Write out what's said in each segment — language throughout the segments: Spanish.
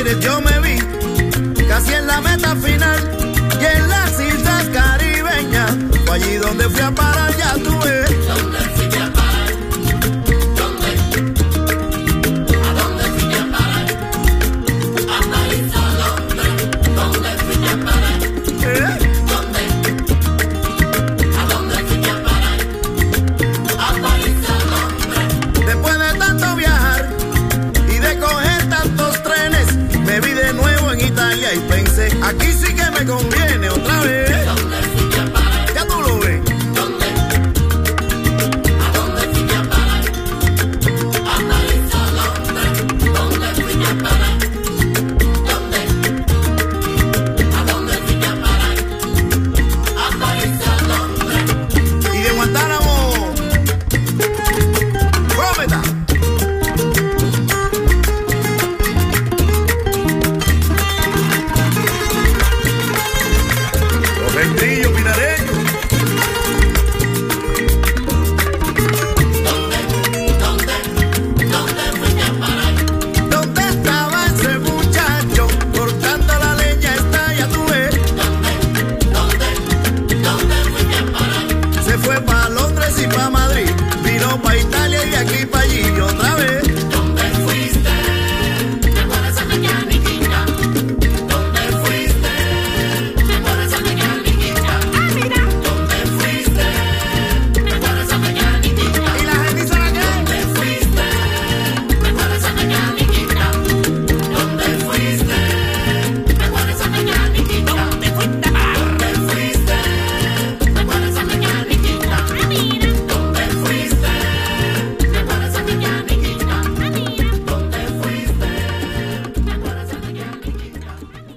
Aires yo me vi casi en la meta final y en las islas caribeñas fue allí donde fui a parar, ya tuve. ¿Dónde fui a parar? ¿Dónde? ¿A dónde fui a parar? A París, a Londres. ¿Dónde fui a parar? ¿Dónde? ¿A dónde fui a parar? A París, a Londres. Después de tanto viajar y de coger tantos trenes, me vi de nuevo en Italia y pensé, aquí sí que me conviene otra vez. ¿Dónde fui a parar? Ya tú lo ves. ¿Dónde? ¿A dónde fui a parar? A París, a Londres. ¿Dónde fui a parar? ¿Dónde? ¿A dónde fui a parar? A París, a Londres. Y de Guantánamo, Prómeta. Los vendrillos pinareños. ¿Dónde fui a parar? ¿Dónde estaba ese muchacho cortando la leña? Está, ya tú ves. ¿Dónde fui a parar? Se fue para Londres y para Madrid, vino para Italia y de aquí para allí y otra vez. ¿Dónde fuiste? ¿Te acuerdas de Mecaniquita? ¿Dónde fuiste? ¿Te acuerdas de Mecaniquita? Ah, mira. ¿Dónde fuiste? ¿Te acuerdas de Mecaniquita? ¿Y la gente dice la qué? ¿Dónde fuiste? ¿Te acuerdas de Mecaniquita? ¿Dónde fuiste? ¿Te acuerdas de Mecaniquita? ¿Dónde fuiste? ¿Dónde fuiste? ¿Te acuerdas de Mecaniquita? Ah, mira. ¿Dónde fuiste? ¿Te acuerdas de Mecaniquita? Ah, mira. ¿Dónde fuiste? ¿Te acuerdas de Mecaniquita?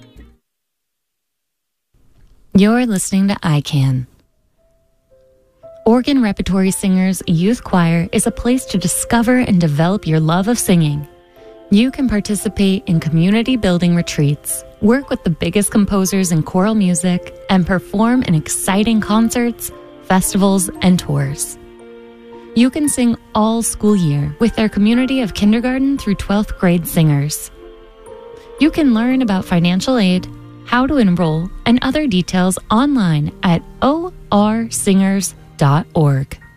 You're listening to ICANN. Oregon Repertory Singers Youth Choir is a place to discover and develop your love of singing. You can participate in community building retreats, work with the biggest composers in choral music, and perform in exciting concerts, festivals, and tours. You can sing all school year with their community of kindergarten through 12th grade singers. You can learn about financial aid, how to enroll, and other details online at orsingers.org.